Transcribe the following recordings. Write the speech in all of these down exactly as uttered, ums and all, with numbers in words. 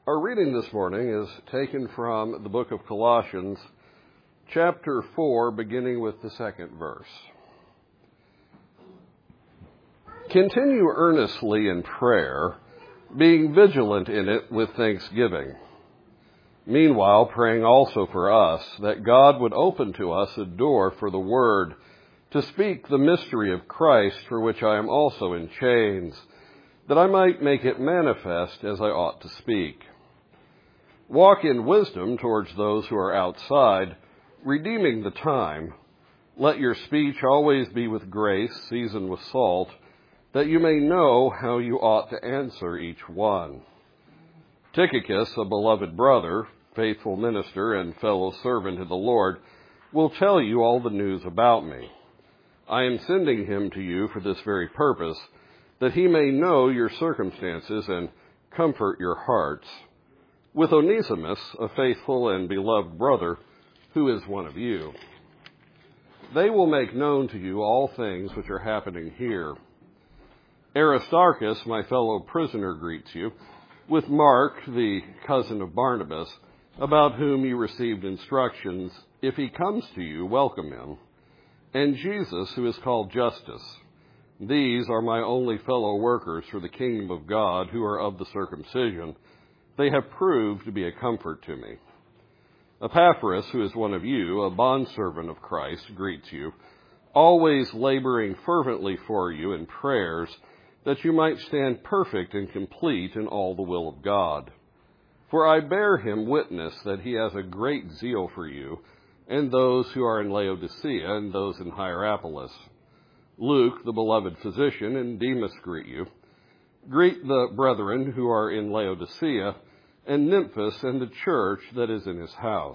Our reading this morning is taken from the book of Colossians, chapter four, beginning with the second verse. Continue earnestly in prayer, being vigilant in it with thanksgiving. Meanwhile, praying also for us, that God would open to us a door for the word, to speak the mystery of Christ, for which I am also in chains, that I might make it manifest as I ought to speak. Walk in wisdom towards those who are outside, redeeming the time. Let your speech always be with grace, seasoned with salt, that you may know how you ought to answer each one. Tychicus, a beloved brother, faithful minister, and fellow servant in the Lord, will tell you all the news about me. I am sending him to you for this very purpose, that he may know your circumstances and comfort your hearts. With Onesimus, a faithful and beloved brother, who is one of you. They will make known to you all things which are happening here. Aristarchus, my fellow prisoner, greets you, with Mark, the cousin of Barnabas, about whom you received instructions. If he comes to you, welcome him. And Jesus, who is called Justus. These are my only fellow workers for the kingdom of God, who are of the circumcision. They have proved to be a comfort to me. Epaphras, who is one of you, a bondservant of Christ, greets you, always laboring fervently for you in prayers, that you might stand perfect and complete in all the will of God. For I bear him witness that he has a great zeal for you, and those who are in Laodicea and those in Hierapolis. Luke, the beloved physician, and Demas greet you. Greet the brethren who are in Laodicea, and Nymphas and the church that is in his house.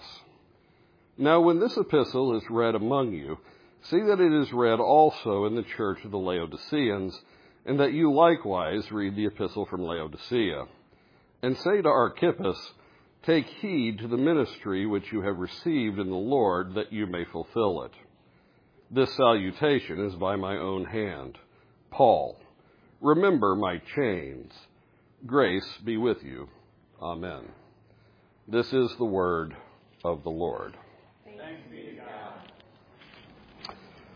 Now when this epistle is read among you, see that it is read also in the church of the Laodiceans, and that you likewise read the epistle from Laodicea. And say to Archippus, take heed to the ministry which you have received in the Lord, that you may fulfill it. This salutation is by my own hand. Paul. Remember my chains. Grace be with you. Amen. This is the word of the Lord. Thanks be to God.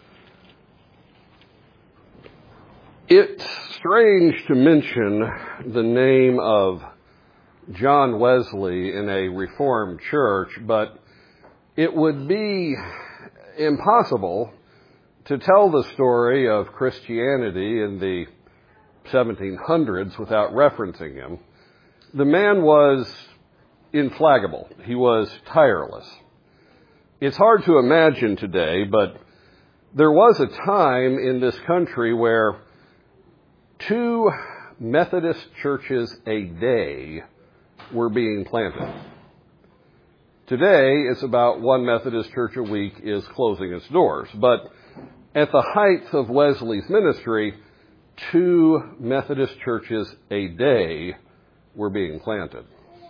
It's strange to mention the name of John Wesley in a Reformed church, but it would be impossible to tell the story of Christianity in the seventeen hundreds without referencing him. The man was inflaggable. He was tireless. It's hard to imagine today, but there was a time in this country where two Methodist churches a day were being planted. Today, it's about one Methodist church a week is closing its doors. But at the height of Wesley's ministry, two Methodist churches a day were being planted.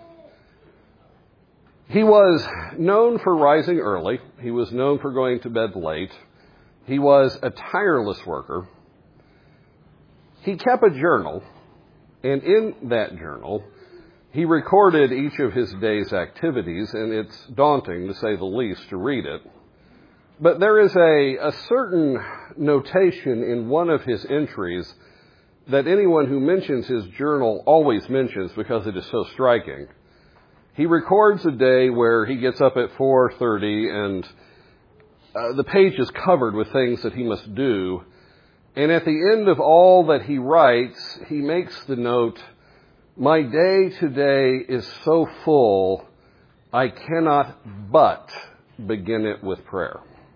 He was known for rising early. He was known for going to bed late. He was a tireless worker. He kept a journal, and in that journal, he recorded each of his day's activities, and it's daunting, to say the least, to read it. But there is a, a certain notation in one of his entries that anyone who mentions his journal always mentions because it is so striking. He records a day where he gets up at four thirty and uh, the page is covered with things that he must do. And at the end of all that he writes, he makes the note, my day today is so full, I cannot but begin it with prayer.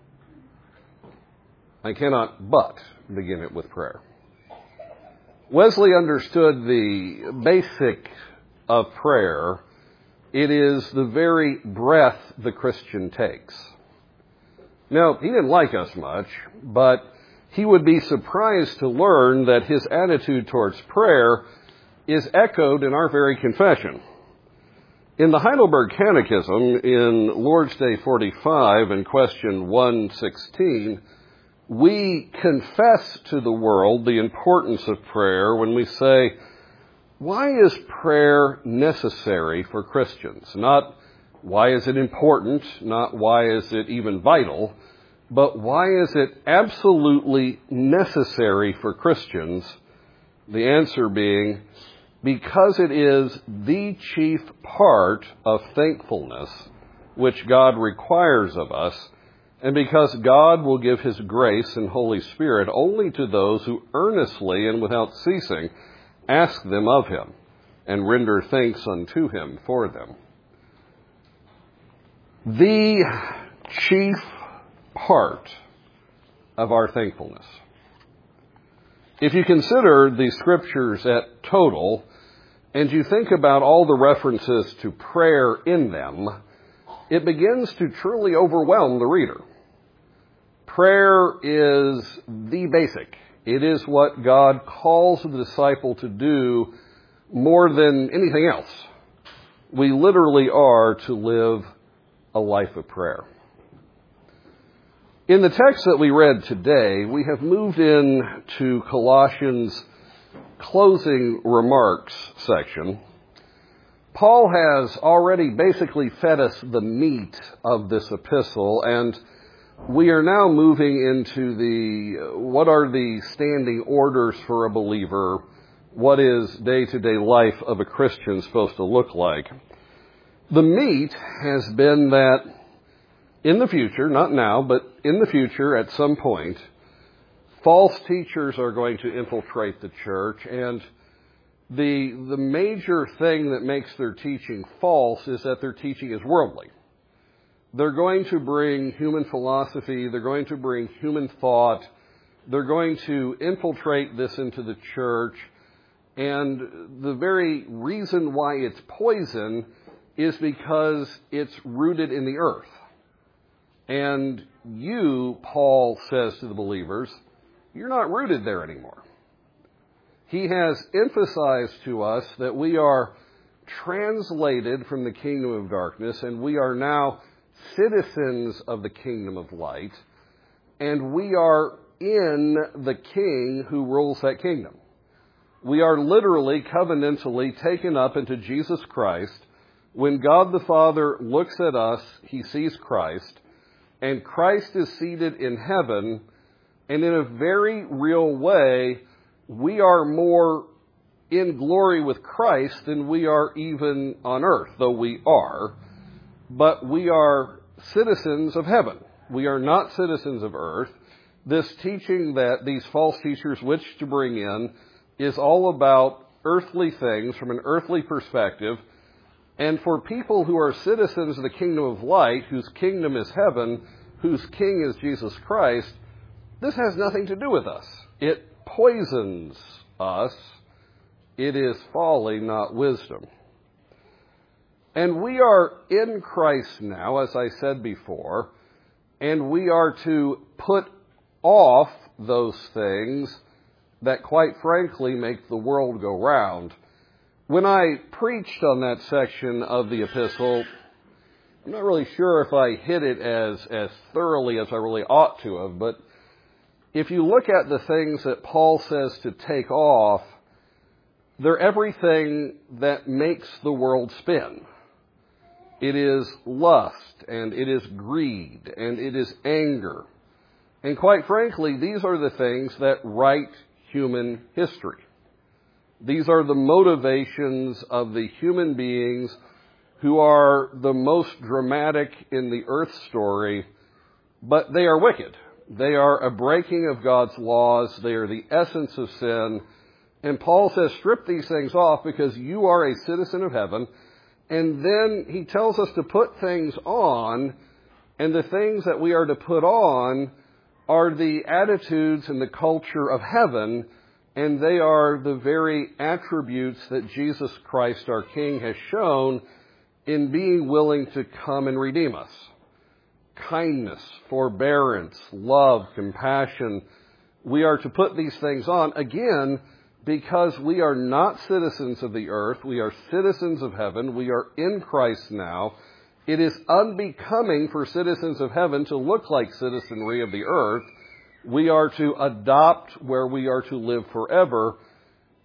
I cannot but begin it with prayer. Wesley understood the basic of prayer. It is the very breath the Christian takes. Now, he didn't like us much, but he would be surprised to learn that his attitude towards prayer is echoed in our very confession. In the Heidelberg Catechism, in Lord's Day forty-five, in question one sixteen, we confess to the world the importance of prayer when we say, why is prayer necessary for Christians? Not why is it important, not why is it even vital, but why is it absolutely necessary for Christians? The answer being, because it is the chief part of thankfulness which God requires of us, and because God will give His grace and Holy Spirit only to those who earnestly and without ceasing ask them of Him and render thanks unto Him for them. The chief part of our thankfulness. If you consider the Scriptures at total, and you think about all the references to prayer in them, it begins to truly overwhelm the reader. Prayer is the basic. It is what God calls the disciple to do more than anything else. We literally are to live a life of prayer. In the text that we read today, we have moved into Colossians' closing remarks section. Paul has already basically fed us the meat of this epistle, and we are now moving into the, what are the standing orders for a believer? What is day-to-day life of a Christian supposed to look like? The meat has been that in the future, not now, but in the future at some point, false teachers are going to infiltrate the church, and the, the major thing that makes their teaching false is that their teaching is worldly. They're going to bring human philosophy, they're going to bring human thought, they're going to infiltrate this into the church, and the very reason why it's poison is because it's rooted in the earth. And you, Paul says to the believers, you're not rooted there anymore. He has emphasized to us that we are translated from the kingdom of darkness, and we are now citizens of the kingdom of light, and we are in the King who rules that kingdom. We are literally covenantally taken up into Jesus Christ. When God the Father looks at us, He sees Christ, and Christ is seated in heaven, and in a very real way, we are more in glory with Christ than we are even on earth, though we are. But we are citizens of heaven. We are not citizens of earth. This teaching that these false teachers wish to bring in is all about earthly things from an earthly perspective. And for people who are citizens of the kingdom of light, whose kingdom is heaven, whose king is Jesus Christ, this has nothing to do with us. It poisons us. It is folly, not wisdom. And we are in Christ now, as I said before, and we are to put off those things that, quite frankly, make the world go round. When I preached on that section of the epistle, I'm not really sure if I hit it as, as thoroughly as I really ought to have, but if you look at the things that Paul says to take off, they're everything that makes the world spin. It is lust, and it is greed, and it is anger. And quite frankly, these are the things that write human history. These are the motivations of the human beings who are the most dramatic in the earth story, but they are wicked. They are a breaking of God's laws. They are the essence of sin. And Paul says, strip these things off because you are a citizen of heaven. And then he tells us to put things on, and the things that we are to put on are the attitudes and the culture of heaven, and they are the very attributes that Jesus Christ, our King, has shown in being willing to come and redeem us. Kindness, forbearance, love, compassion. We are to put these things on, again, because we are not citizens of the earth. We are citizens of heaven. We are in Christ now. It is unbecoming for citizens of heaven to look like citizenry of the earth. We are to adopt where we are to live forever.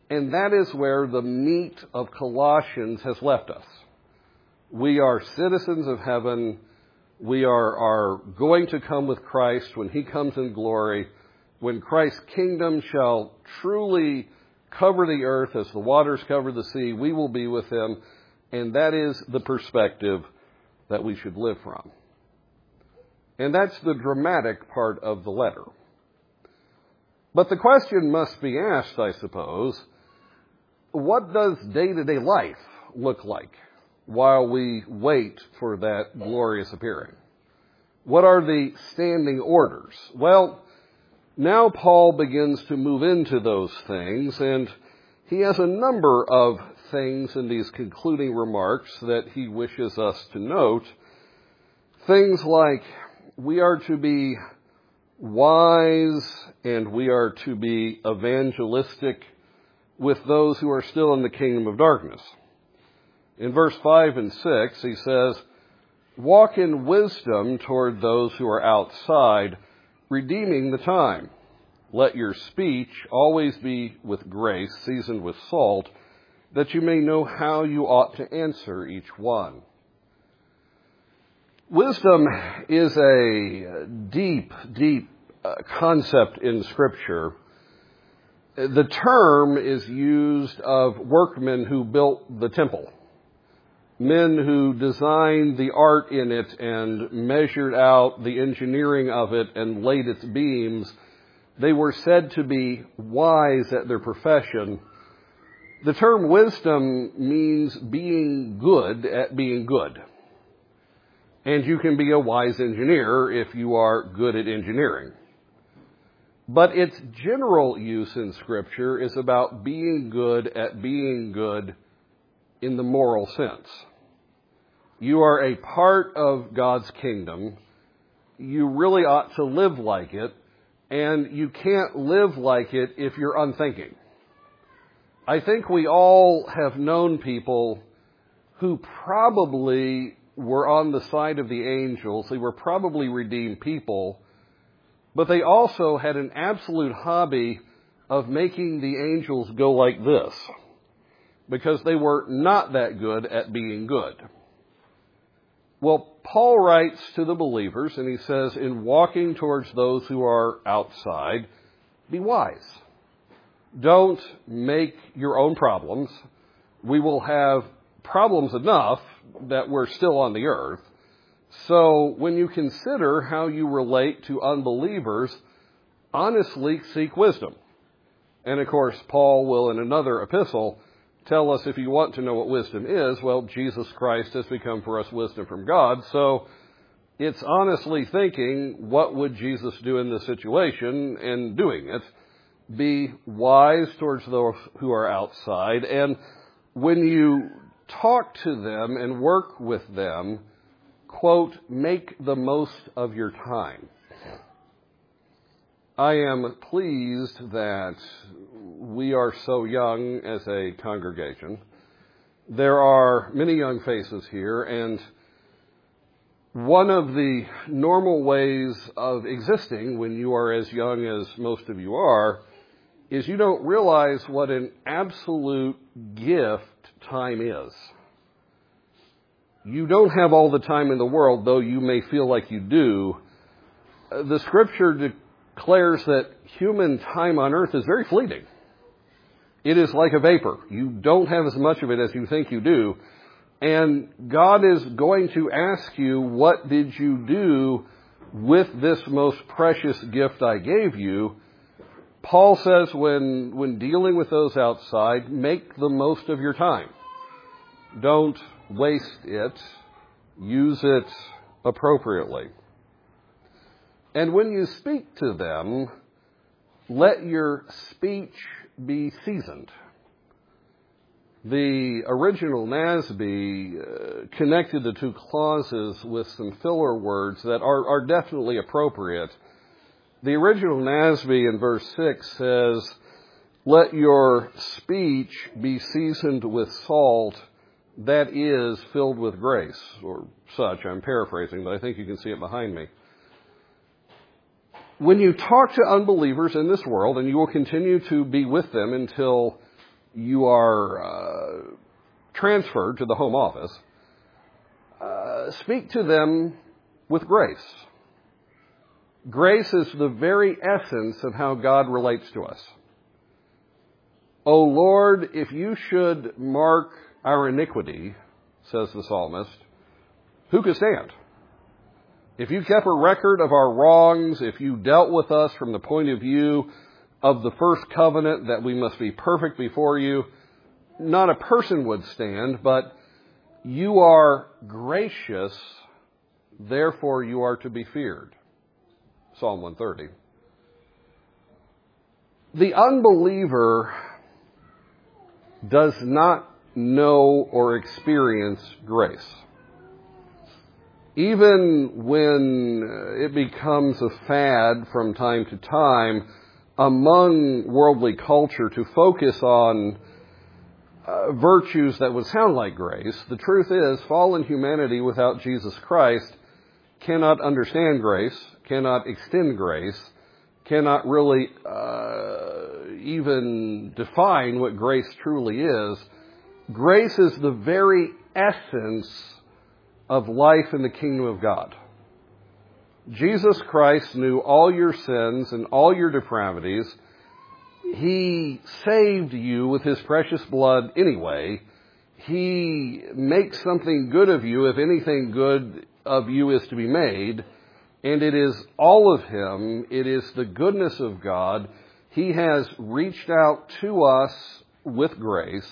And that is where the meat of Colossians has left us. We are citizens of heaven. We are, are going to come with Christ when he comes in glory. When Christ's kingdom shall truly cover the earth as the waters cover the sea, we will be with him. And that is the perspective that we should live from. And that's the dramatic part of the letter. But the question must be asked, I suppose, what does day-to-day life look like while we wait for that glorious appearing? What are the standing orders? Well, now Paul begins to move into those things, and he has a number of things in these concluding remarks that he wishes us to note. Things like we are to be wise and we are to be evangelistic with those who are still in the kingdom of darkness. In verse five and six, he says, walk in wisdom toward those who are outside, redeeming the time. Let your speech always be with grace, seasoned with salt, that you may know how you ought to answer each one. Wisdom is a deep, deep uh, concept in Scripture. The term is used of workmen who built the temple, men who designed the art in it and measured out the engineering of it and laid its beams. They were said to be wise at their profession. The term wisdom means being good at being good. And you can be a wise engineer if you are good at engineering. But its general use in Scripture is about being good at being good in the moral sense. You are a part of God's kingdom. You really ought to live like it, and you can't live like it if you're unthinking. I think we all have known people who probably were on the side of the angels. They were probably redeemed people, but they also had an absolute hobby of making the angels go like this because they were not that good at being good. Well, Paul writes to the believers, and he says, in walking towards those who are outside, be wise. Don't make your own problems. We will have problems enough that we're still on the earth. So when you consider how you relate to unbelievers, honestly seek wisdom. And of course, Paul will in another epistle tell us if you want to know what wisdom is, well, Jesus Christ has become for us wisdom from God. So it's honestly thinking, what would Jesus do in this situation, and doing it. Be wise towards those who are outside. And when you talk to them and work with them, quote, make the most of your time. I am pleased that we are so young as a congregation. There are many young faces here, and one of the normal ways of existing when you are as young as most of you are is you don't realize what an absolute gift time is. You don't have all the time in the world, though you may feel like you do. The Scripture declares that human time on earth is very fleeting. It is like a vapor. You don't have as much of it as you think you do. And God is going to ask you, what did you do with this most precious gift I gave you? Paul says when, when dealing with those outside, make the most of your time. Don't waste it. Use it appropriately. And when you speak to them, let your speech be seasoned. The original N A S B uh, connected the two clauses with some filler words that are, are definitely appropriate. The original N A S B in verse six says, let your speech be seasoned with salt, that is filled with grace, or such. I'm paraphrasing, but I think you can see it behind me. When you talk to unbelievers in this world, and you will continue to be with them until you are uh, transferred to the home office, uh, speak to them with grace. Grace is the very essence of how God relates to us. O Lord, if you should mark our iniquity, says the psalmist, who could stand? If you kept a record of our wrongs, if you dealt with us from the point of view of the first covenant that we must be perfect before you, not a person would stand, but you are gracious, therefore you are to be feared. Psalm one thirty. The unbeliever does not know or experience grace. Even when it becomes a fad from time to time among worldly culture to focus on uh, virtues that would sound like grace, the truth is fallen humanity without Jesus Christ cannot understand grace, cannot extend grace, cannot really uh, even define what grace truly is. Grace is the very essence of life in the kingdom of God. Jesus Christ knew all your sins and all your depravities. He saved you with his precious blood anyway. He makes something good of you if anything good of you is to be made. And it is all of him. It is the goodness of God. He has reached out to us with grace.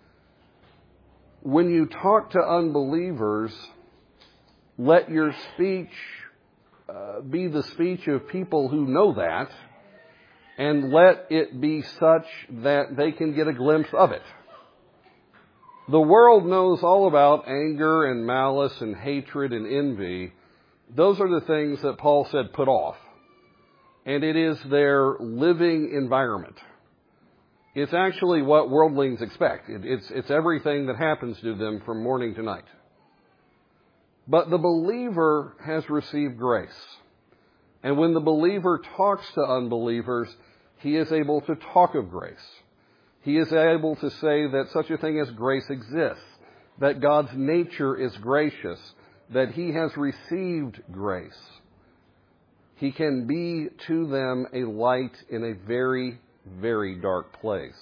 When you talk to unbelievers, let your speech uh, be the speech of people who know that, and let it be such that they can get a glimpse of it. The world knows all about anger and malice and hatred and envy. Those are the things that Paul said put off. And it is their living environment. It's actually what worldlings expect. It, it's, it's everything that happens to them from morning to night. But the believer has received grace. And when the believer talks to unbelievers, he is able to talk of grace. He is able to say that such a thing as grace exists, that God's nature is gracious, that he has received grace. He can be to them a light in a very, very dark place.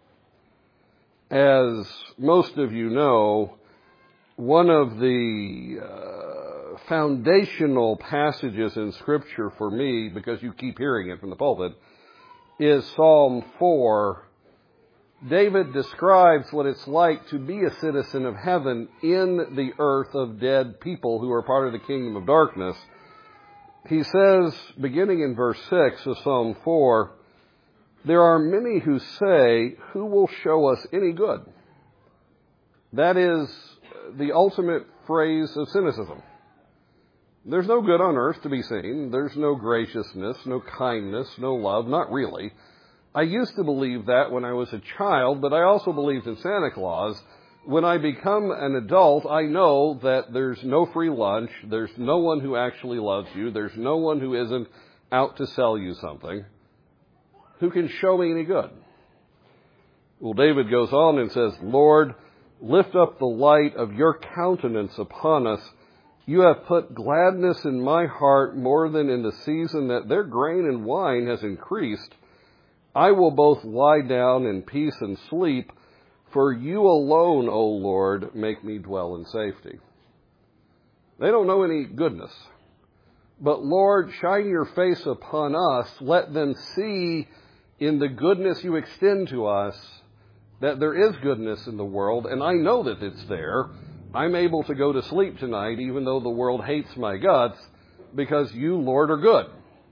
As most of you know, one of the uh, foundational passages in Scripture for me, because you keep hearing it from the pulpit, is Psalm four. David describes what it's like to be a citizen of heaven in the earth of dead people who are part of the kingdom of darkness. He says, beginning in verse six of Psalm four, there are many who say, who will show us any good? That is the ultimate phrase of cynicism. There's no good on earth to be seen. There's no graciousness, no kindness, no love, not really. I used to believe that when I was a child, but I also believed in Santa Claus. When I become an adult, I know that there's no free lunch, there's no one who actually loves you, there's no one who isn't out to sell you something, who can show me any good. Well, David goes on and says, Lord, lift up the light of your countenance upon us. You have put gladness in my heart more than in the season that their grain and wine has increased. I will both lie down in peace and sleep, for you alone, O Lord, make me dwell in safety. They don't know any goodness. But Lord, shine your face upon us. Let them see in the goodness you extend to us that there is goodness in the world, and I know that it's there. I'm able to go to sleep tonight, even though the world hates my guts, because you, Lord, are good.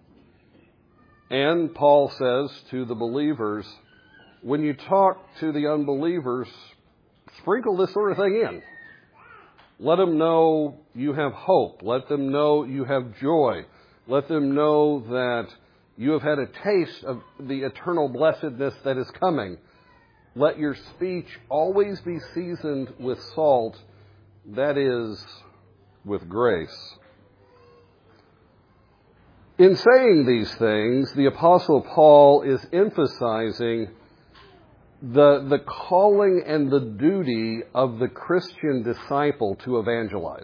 And Paul says to the believers, when you talk to the unbelievers, sprinkle this sort of thing in. Let them know you have hope. Let them know you have joy. Let them know that you have had a taste of the eternal blessedness that is coming. Let your speech always be seasoned with salt, that is, with grace. In saying these things, the Apostle Paul is emphasizing the, the calling and the duty of the Christian disciple to evangelize.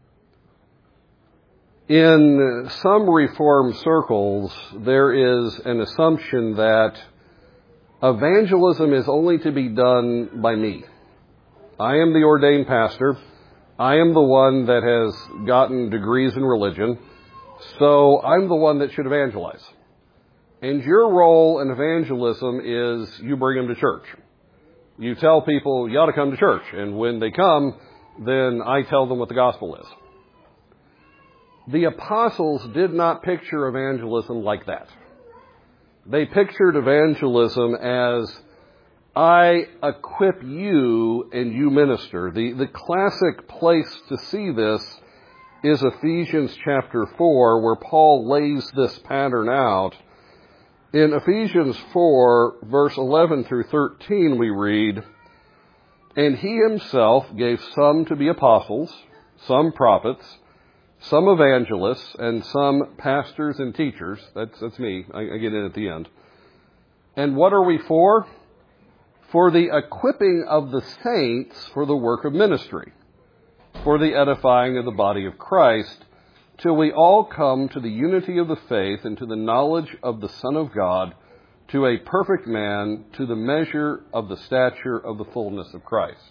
In some Reformed circles, there is an assumption that evangelism is only to be done by me. I am the ordained pastor. I am the one that has gotten degrees in religion, so I'm the one that should evangelize. And your role in evangelism is you bring them to church. You tell people you ought to come to church, and when they come, then I tell them what the gospel is. The apostles did not picture evangelism like that. They pictured evangelism as, I equip you and you minister. The, the classic place to see this is Ephesians chapter four, where Paul lays this pattern out. In Ephesians four, verse eleven through thirteen, we read, "And he himself gave some to be apostles, some prophets, some evangelists, and some pastors and teachers." That's, that's me. I, I get in at the end. "And what are we for? For the equipping of the saints for the work of ministry, for the edifying of the body of Christ, till we all come to the unity of the faith and to the knowledge of the Son of God, to a perfect man, to the measure of the stature of the fullness of Christ."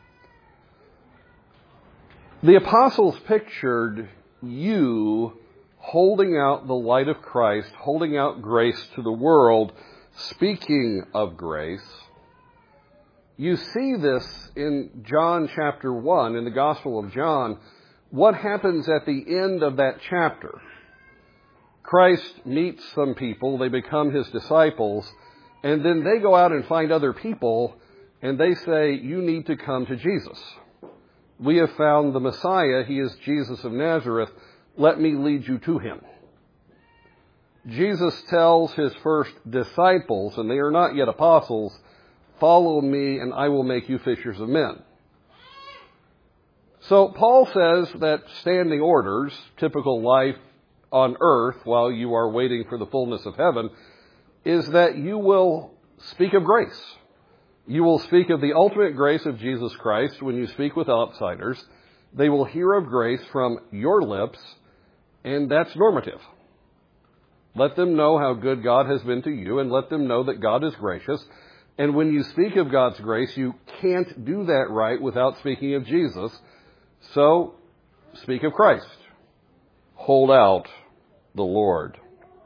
The apostles pictured you holding out the light of Christ, holding out grace to the world, speaking of grace. You see this in John chapter one, in the Gospel of John. What happens at the end of that chapter? Christ meets some people, they become his disciples, and then they go out and find other people, and they say, you need to come to Jesus. We have found the Messiah. He is Jesus of Nazareth. Let me lead you to him. Jesus tells his first disciples, and they are not yet apostles, follow me and I will make you fishers of men. So Paul says that standing orders, typical life on earth while you are waiting for the fullness of heaven, is that you will speak of grace. You will speak of the ultimate grace of Jesus Christ when you speak with outsiders. They will hear of grace from your lips, and that's normative. Let them know how good God has been to you, and let them know that God is gracious. And when you speak of God's grace, you can't do that right without speaking of Jesus. So, speak of Christ. Hold out the Lord.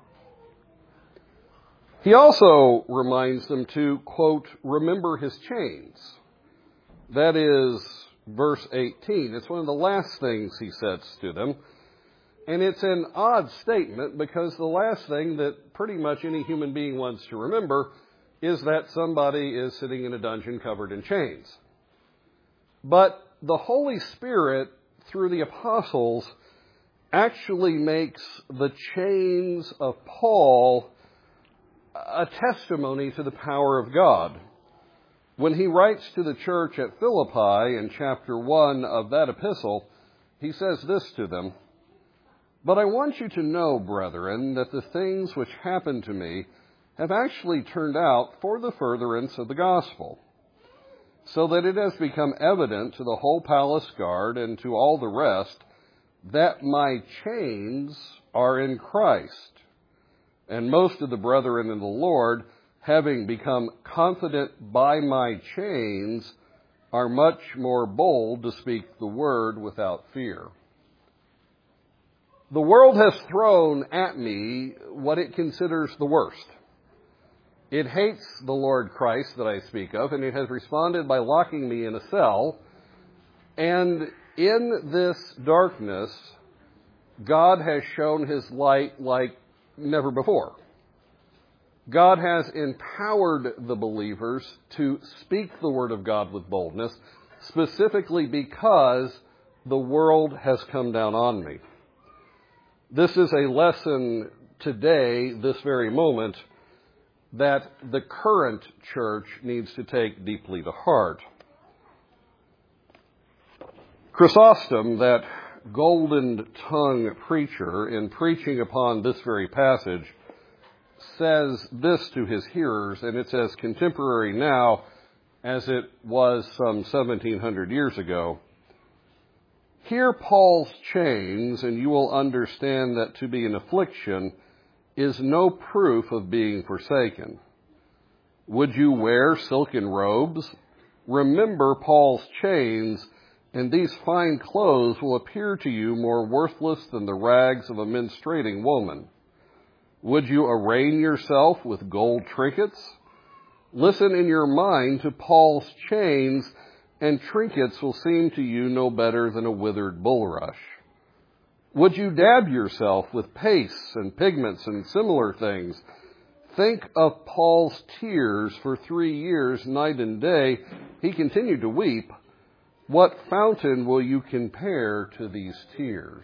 He also reminds them to, quote, remember his chains. That is verse eighteen. It's one of the last things he says to them. And it's an odd statement because the last thing that pretty much any human being wants to remember is that somebody is sitting in a dungeon covered in chains. But the Holy Spirit, through the apostles, actually makes the chains of Paul a testimony to the power of God. When he writes to the church at Philippi in chapter one of that epistle, he says this to them, "But I want you to know, brethren, that the things which happened to me have actually turned out for the furtherance of the gospel, so that it has become evident to the whole palace guard and to all the rest that my chains are in Christ. And most of the brethren in the Lord, having become confident by my chains, are much more bold to speak the word without fear." The world has thrown at me what it considers the worst. It hates the Lord Christ that I speak of, and it has responded by locking me in a cell. And in this darkness, God has shown his light like never before. God has empowered the believers to speak the word of God with boldness, specifically because the world has come down on me. This is a lesson today, this very moment, that the current church needs to take deeply to heart. Chrysostom, that golden-tongued preacher, in preaching upon this very passage, says this to his hearers, and it's as contemporary now as it was some seventeen hundred years ago. Hear Paul's chains, and you will understand that to be in affliction is no proof of being forsaken. Would you wear silken robes? Remember Paul's chains, and these fine clothes will appear to you more worthless than the rags of a menstruating woman. Would you arraign yourself with gold trinkets? Listen in your mind to Paul's chains, and trinkets will seem to you no better than a withered bulrush. Would you dab yourself with pastes and pigments and similar things? Think of Paul's tears for three years, night and day. He continued to weep. What fountain will you compare to these tears?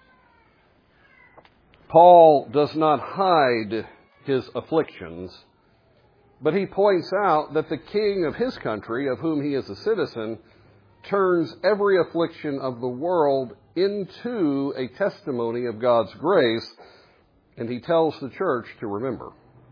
Paul does not hide his afflictions, but he points out that the king of his country, of whom he is a citizen, turns every affliction of the world into a testimony of God's grace, and he tells the church to remember.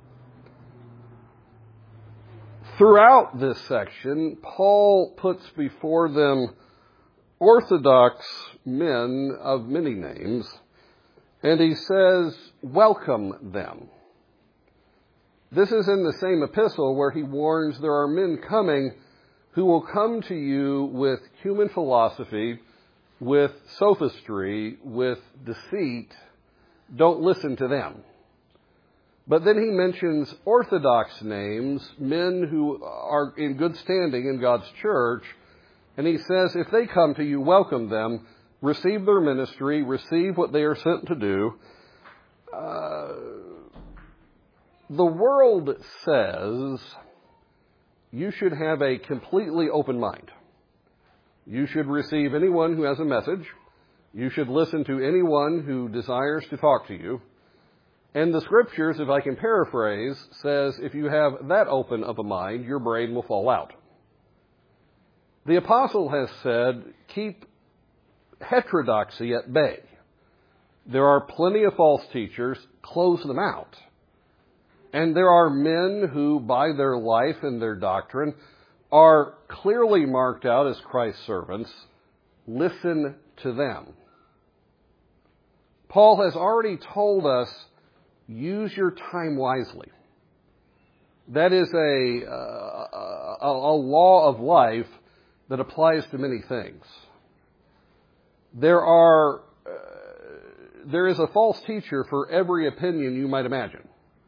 Throughout this section, Paul puts before them orthodox men of many names, and he says, welcome them. This is in the same epistle where he warns there are men coming who will come to you with human philosophy, with sophistry, with deceit. Don't listen to them. But then he mentions orthodox names, men who are in good standing in God's church, and he says if they come to you, welcome them, receive their ministry, receive what they are sent to do. Uh, the world says you should have a completely open mind. You should receive anyone who has a message. You should listen to anyone who desires to talk to you. And the scriptures, if I can paraphrase, says if you have that open of a mind, your brain will fall out. The apostle has said, keep heterodoxy at bay. There are plenty of false teachers, close them out. And there are men who, by their life and their doctrine, are clearly marked out as Christ's servants. Listen to them. Paul has already told us, use your time wisely. That is a, uh, a, a law of life that applies to many things. There are, uh, there is a false teacher for every opinion you might imagine.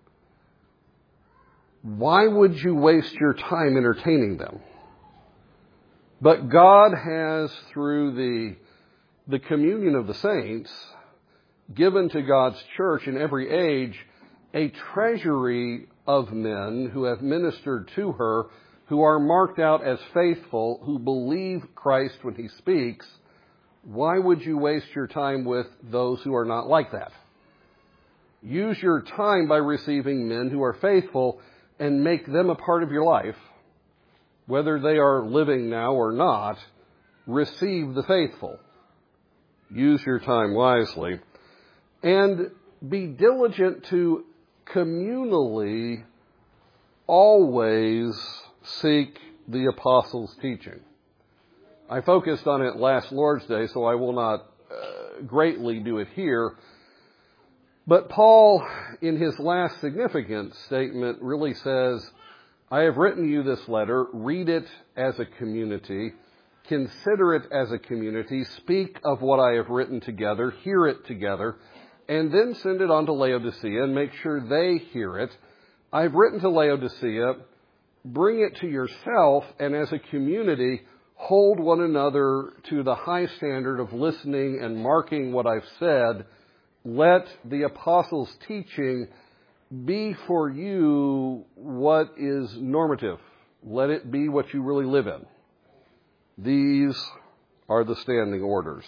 Why would you waste your time entertaining them? But God has, through the, the communion of the saints, given to God's church in every age a treasury of men who have ministered to her, who are marked out as faithful, who believe Christ when he speaks. Why would you waste your time with those who are not like that? Use your time by receiving men who are faithful and make them a part of your life. Whether they are living now or not, receive the faithful. Use your time wisely. And be diligent to communally always seek the apostles' teaching. I focused on it last Lord's Day, so I will not uh, greatly do it here. But Paul, in his last significant statement, really says, I have written you this letter. Read it as a community. Consider it as a community. Speak of what I have written together. Hear it together. And then send it on to Laodicea and make sure they hear it. I've written to Laodicea. Bring it to yourself, and as a community, hold one another to the high standard of listening and marking what I've said. Let the apostles' teaching be for you what is normative. Let it be what you really live in. These are the standing orders.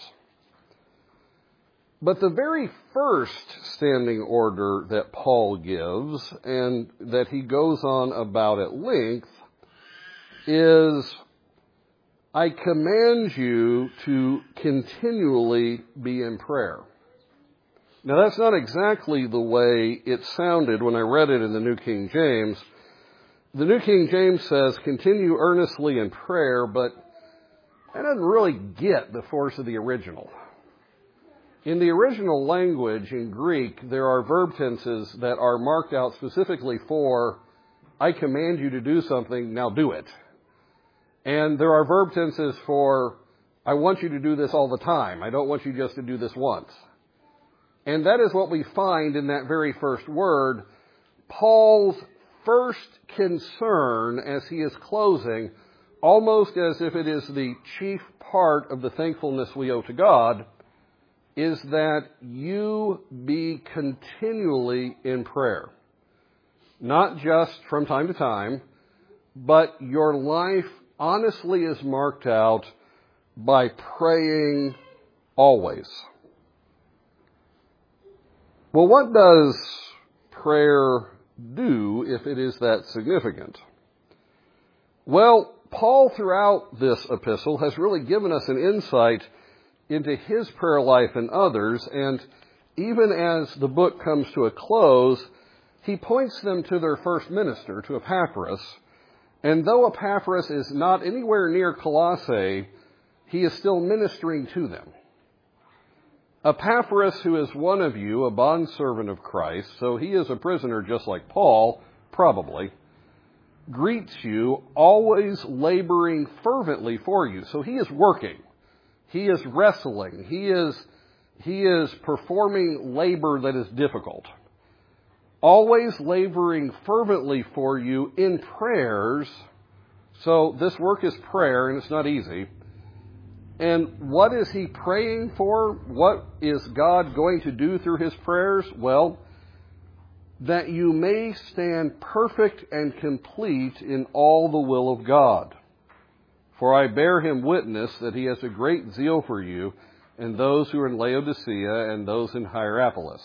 But the very first standing order that Paul gives, and that he goes on about at length, is, I command you to continually be in prayer. Now, that's not exactly the way it sounded when I read it in the New King James. The New King James says, continue earnestly in prayer, but that doesn't really get the force of the original. In the original language, in Greek, there are verb tenses that are marked out specifically for, I command you to do something, now do it. And there are verb tenses for, I want you to do this all the time. I don't want you just to do this once. And that is what we find in that very first word. Paul's first concern as he is closing, almost as if it is the chief part of the thankfulness we owe to God, is that you be continually in prayer. Not just from time to time, but your life honestly is marked out by praying always. Well, what does prayer do if it is that significant? Well, Paul throughout this epistle has really given us an insight into his prayer life and others, and even as the book comes to a close, he points them to their first minister, to Epaphras. And though Epaphras is not anywhere near Colossae, he is still ministering to them. Epaphras, who is one of you, a bondservant of Christ, so he is a prisoner just like Paul, probably, greets you, always laboring fervently for you. So he is working. He is wrestling. He is, he is performing labor that is difficult. Always laboring fervently for you in prayers. So this work is prayer, and it's not easy. And what is he praying for? What is God going to do through his prayers? Well, that you may stand perfect and complete in all the will of God. For I bear him witness that he has a great zeal for you, and those who are in Laodicea and those in Hierapolis.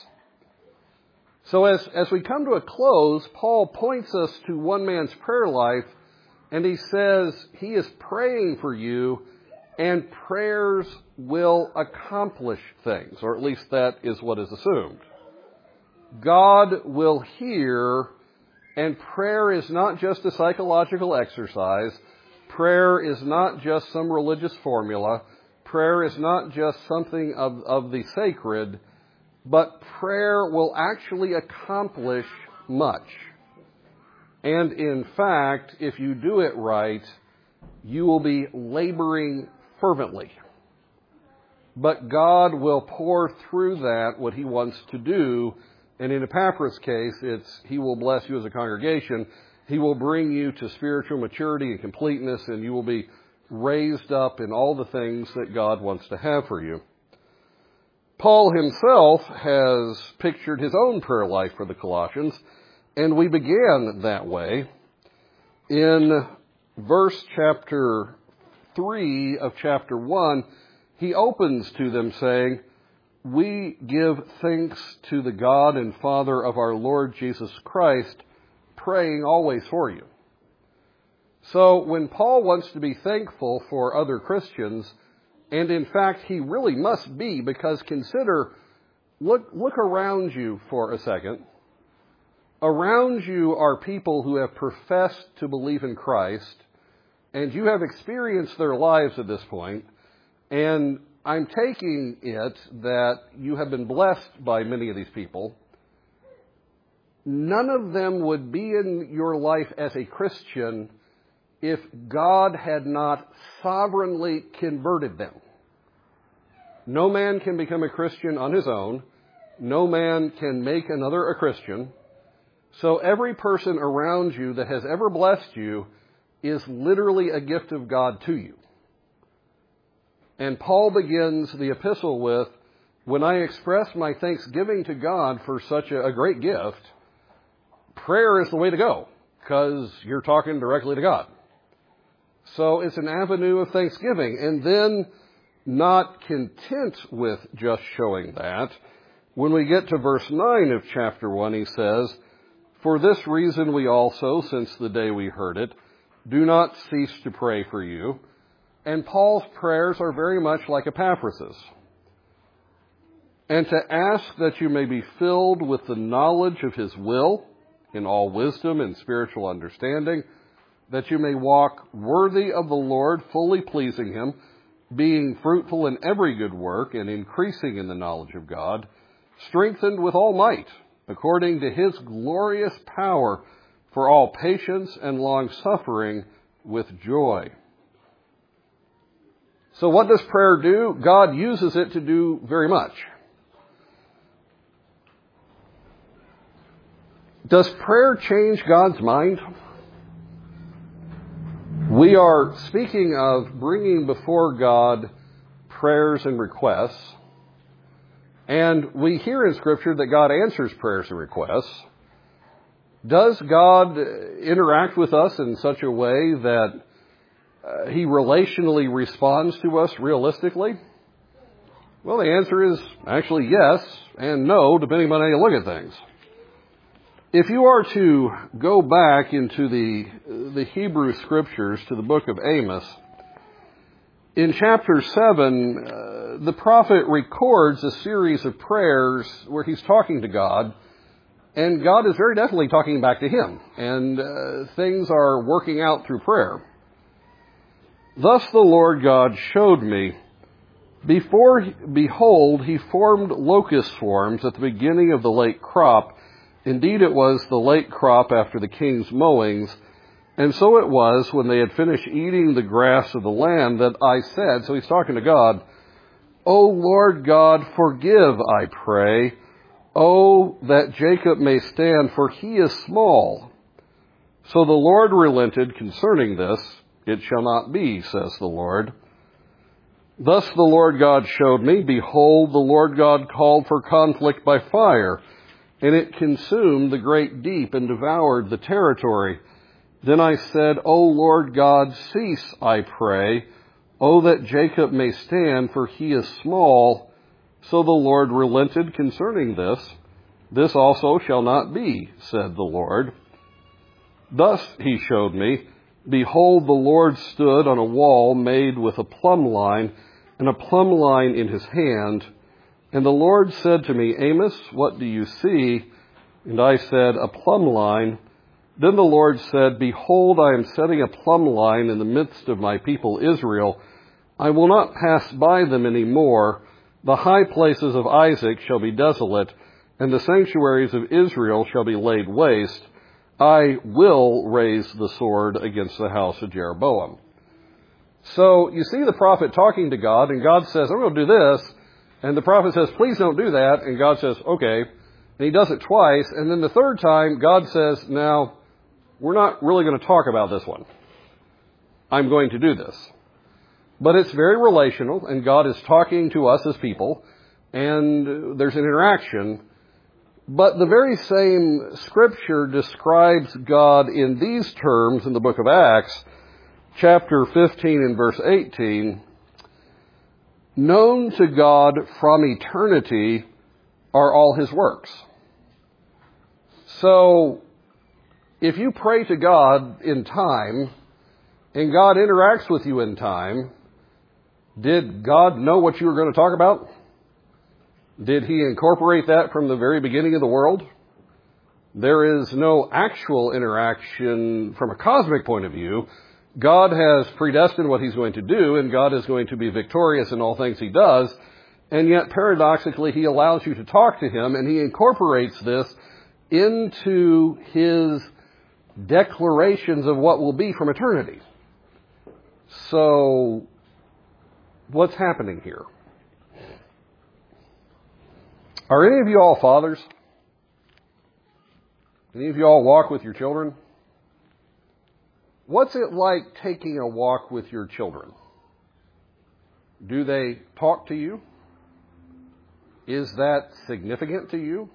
So as, as we come to a close, Paul points us to one man's prayer life, and he says he is praying for you, and prayers will accomplish things, or at least that is what is assumed. God will hear, and prayer is not just a psychological exercise. Prayer is not just some religious formula. Prayer is not just something of, of the sacred, but prayer will actually accomplish much. And in fact, if you do it right, you will be laboring fervently. But God will pour through that what he wants to do. And in Epaphras' case, it's he will bless you as a congregation. He will bring you to spiritual maturity and completeness, and you will be raised up in all the things that God wants to have for you. Paul himself has pictured his own prayer life for the Colossians, and we began that way. In verse chapter three of chapter one, he opens to them saying, we give thanks to the God and Father of our Lord Jesus Christ, praying always for you. So when Paul wants to be thankful for other Christians, and in fact he really must be, because consider, look, look around you for a second. Around you are people who have professed to believe in Christ, and you have experienced their lives at this point, and I'm taking it that you have been blessed by many of these people. None of them would be in your life as a Christian if God had not sovereignly converted them. No man can become a Christian on his own. No man can make another a Christian. So every person around you that has ever blessed you is literally a gift of God to you. And Paul begins the epistle with, when I express my thanksgiving to God for such a, a great gift, prayer is the way to go, because you're talking directly to God. So it's an avenue of thanksgiving. And then, not content with just showing that, when we get to verse nine of chapter one, he says, for this reason we also, since the day we heard it, do not cease to pray for you. And Paul's prayers are very much like Epaphras'. and to ask that you may be filled with the knowledge of his will in all wisdom and spiritual understanding, that you may walk worthy of the Lord, fully pleasing him, being fruitful in every good work and increasing in the knowledge of God, strengthened with all might, according to his glorious power, for all patience and long-suffering with joy. So what does prayer do? God uses it to do very much. Does prayer change God's mind? We are speaking of bringing before God prayers and requests. And we hear in Scripture that God answers prayers and requests. Does God interact with us in such a way that uh, he relationally responds to us realistically? Well, the answer is actually yes and no, depending on how you look at things. If you are to go back into the, the Hebrew Scriptures to the book of Amos, in chapter seven, uh, the prophet records a series of prayers where he's talking to God, and God is very definitely talking back to him, and uh, things are working out through prayer. Thus the Lord God showed me, before, behold, he formed locust swarms at the beginning of the late crop. Indeed, it was the late crop after the king's mowings. And so it was, when they had finished eating the grass of the land, that I said, so he's talking to God, O Lord God, forgive, I pray. Oh, that Jacob may stand, for he is small. So the Lord relented concerning this. It shall not be, says the Lord. Thus the Lord God showed me, behold, the Lord God called for conflict by fire, and it consumed the great deep and devoured the territory. Then I said, O Lord God, cease, I pray. Oh, that Jacob may stand, for he is small. So the Lord relented concerning this. This also shall not be, said the Lord. Thus he showed me, behold, the Lord stood on a wall made with a plumb line, and a plumb line in his hand. And the Lord said to me, Amos, what do you see? And I said, a plumb line. Then the Lord said, behold, I am setting a plumb line in the midst of my people Israel. I will not pass by them any more. The high places of Isaac shall be desolate, and the sanctuaries of Israel shall be laid waste. I will raise the sword against the house of Jeroboam. So you see the prophet talking to God, and God says, I'm going to do this. And the prophet says, please don't do that. And God says, okay. And he does it twice. And then the third time, God says, now, we're not really going to talk about this one. I'm going to do this. But it's very relational, and God is talking to us as people, and there's an interaction. But the very same Scripture describes God in these terms in the book of Acts, chapter fifteen and verse eighteen. Known to God from eternity are all his works. So, if you pray to God in time, and God interacts with you in time, did God know what you were going to talk about? Did he incorporate that from the very beginning of the world? There is no actual interaction from a cosmic point of view. God has predestined what he's going to do, and God is going to be victorious in all things he does. And yet, paradoxically, he allows you to talk to him, and he incorporates this into his declarations of what will be from eternity. So, what's happening here? Are any of you all fathers? Any of you all walk with your children? What's it like taking a walk with your children? Do they talk to you? Is that significant to you?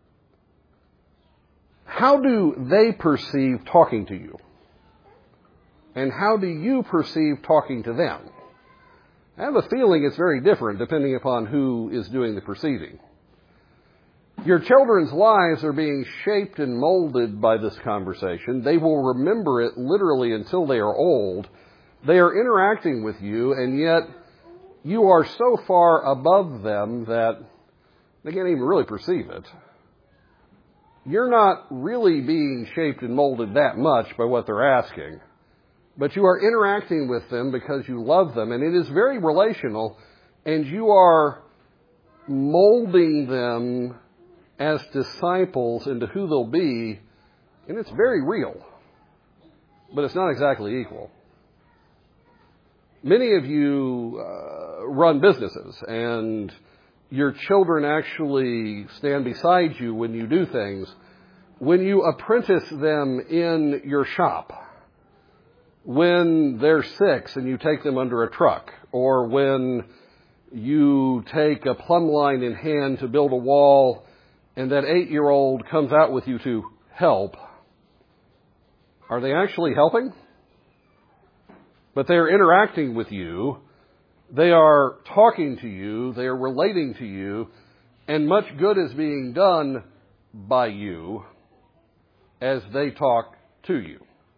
How do they perceive talking to you? And how do you perceive talking to them? I have a feeling it's very different depending upon who is doing the perceiving. Your children's lives are being shaped and molded by this conversation. They will remember it literally until they are old. They are interacting with you, and yet you are so far above them that They can't even really perceive it. You're not really being shaped and molded that much by what they're asking, but you are interacting with them because you love them, and it is very relational, and you are molding them as disciples into who they'll be, and it's very real, but it's not exactly equal. Many of you uh, run businesses, and your children actually stand beside you when you do things. When you apprentice them in your shop, when they're six and you take them under a truck, or when you take a plumb line in hand to build a wall and that eight-year-old comes out with you to help, are they actually helping? But they're interacting with you. They are talking to you. They are relating to you. And much good is being done by you as they talk to you.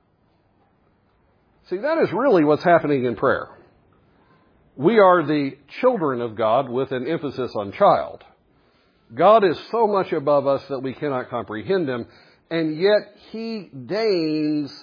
See, that is really what's happening in prayer. We are the children of God with an emphasis on child. God is so much above us that we cannot comprehend Him, and yet He deigns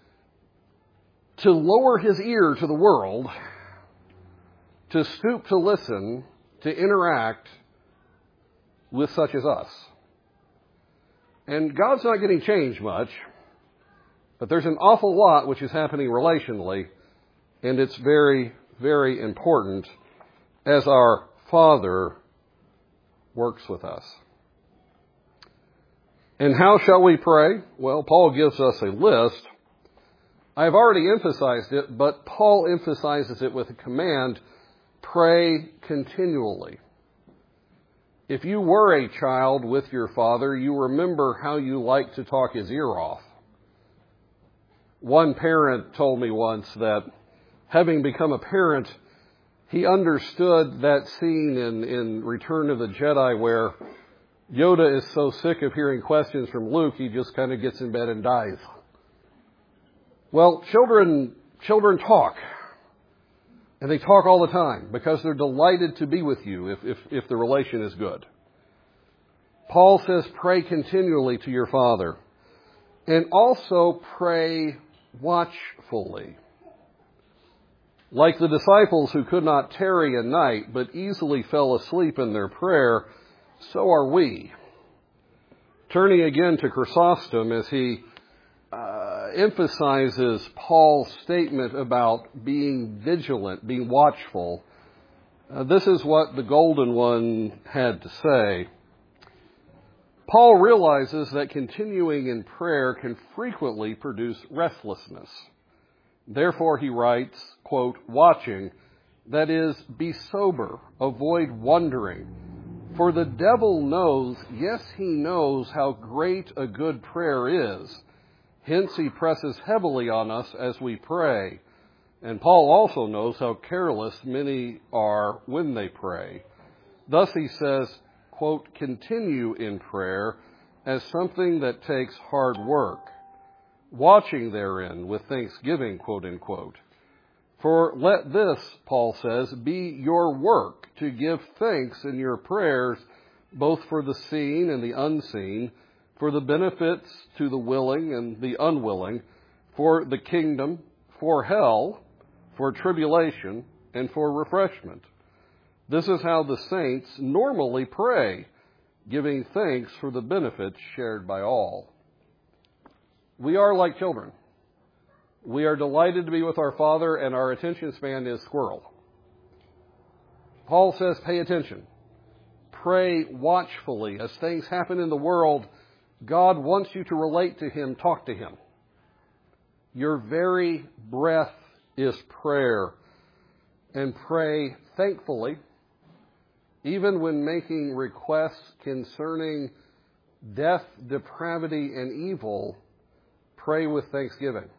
to lower His ear to the world, to stoop to listen, to interact with such as us. And God's not getting changed much, but there's an awful lot which is happening relationally, and it's very, very important as our Father works with us. And how shall we pray? Well, Paul gives us a list. I've already emphasized it, but Paul emphasizes it with a command: pray continually. If you were a child with your father, you remember how you liked to talk his ear off. One parent told me once that, having become a parent, he understood that scene in, in Return of the Jedi where Yoda is so sick of hearing questions from Luke, he just kind of gets in bed and dies. Well, children, children talk. And they talk all the time because they're delighted to be with you if, if, if the relation is good. Paul says, pray continually to your Father. And also pray watchfully. Like the disciples who could not tarry a night but easily fell asleep in their prayer, so are we. Turning again to Chrysostom as he uh, emphasizes Paul's statement about being vigilant, being watchful, uh, this is what the Golden One had to say. Paul realizes that continuing in prayer can frequently produce restlessness. Therefore, he writes, quote, watching, that is, be sober, avoid wandering. For the devil knows, yes, he knows how great a good prayer is. Hence, he presses heavily on us as we pray. And Paul also knows how careless many are when they pray. Thus, he says, quote, continue in prayer as something that takes hard work, watching therein with thanksgiving, quote unquote. For let this, Paul says, be your work to give thanks in your prayers, both for the seen and the unseen, for the benefits to the willing and the unwilling, for the kingdom, for hell, for tribulation, and for refreshment. This is how the saints normally pray, giving thanks for the benefits shared by all. We are like children. We are delighted to be with our Father, and our attention span is squirrel. Paul says, pay attention. Pray watchfully. As things happen in the world, God wants you to relate to Him, talk to Him. Your very breath is prayer. And pray thankfully, even when making requests concerning death, depravity, and evil, pray with thanksgiving.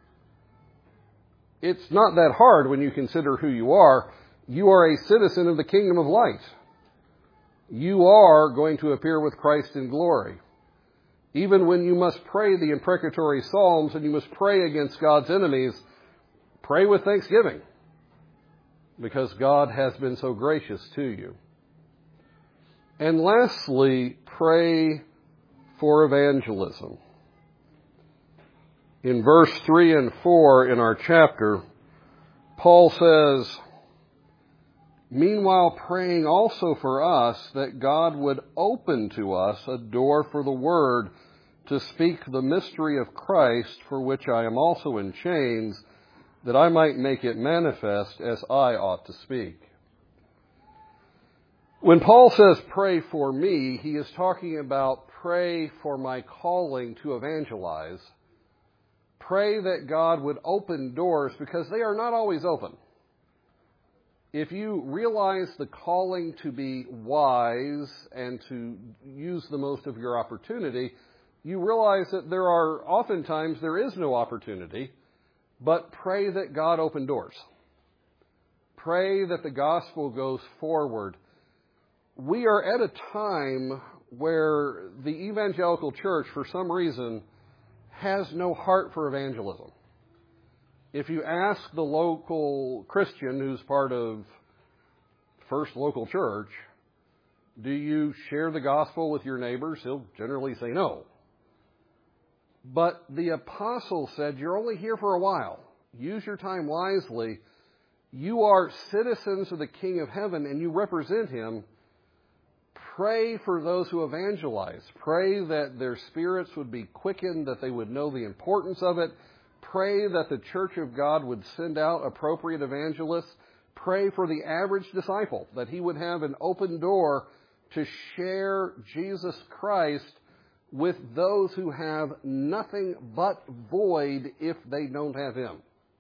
It's not that hard when you consider who you are. You are a citizen of the kingdom of light. You are going to appear with Christ in glory. Even when you must pray the imprecatory psalms and you must pray against God's enemies, pray with thanksgiving, because God has been so gracious to you. And lastly, pray for evangelism. In verse three and four in our chapter, Paul says, meanwhile praying also for us that God would open to us a door for the word to speak the mystery of Christ, for which I am also in chains, that I might make it manifest as I ought to speak. When Paul says pray for me, he is talking about pray for my calling to evangelize. Pray that God would open doors, because they are not always open. If you realize the calling to be wise and to use the most of your opportunity, you realize that there are oftentimes there is no opportunity, but pray that God open doors. Pray that the gospel goes forward. We are at a time where the evangelical church, for some reason, has no heart for evangelism. If you ask the local Christian who's part of First Local Church, do you share the gospel with your neighbors? He'll generally say no. But the apostle said, you're only here for a while. Use your time wisely. You are citizens of the King of Heaven and you represent him. Pray for those who evangelize. Pray that their spirits would be quickened, that they would know the importance of it. Pray that the Church of God would send out appropriate evangelists. Pray for the average disciple, that he would have an open door to share Jesus Christ with those who have nothing but void if they don't have him.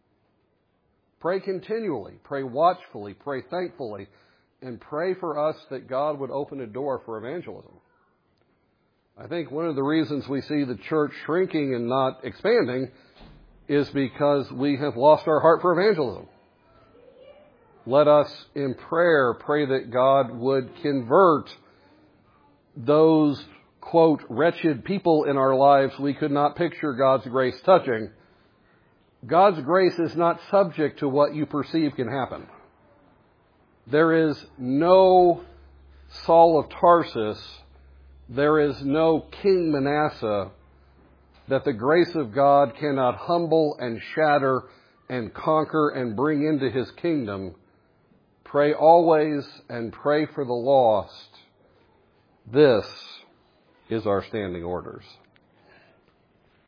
Pray continually, pray watchfully, pray thankfully, and pray for us that God would open a door for evangelism. I think one of the reasons we see the church shrinking and not expanding is because we have lost our heart for evangelism. Let us, in prayer, pray that God would convert those, quote, wretched people in our lives we could not picture God's grace touching. God's grace is not subject to what you perceive can happen. There is no Saul of Tarsus, there is no King Manasseh that the grace of God cannot humble and shatter and conquer and bring into his kingdom. Pray always and pray for the lost. This is our standing orders.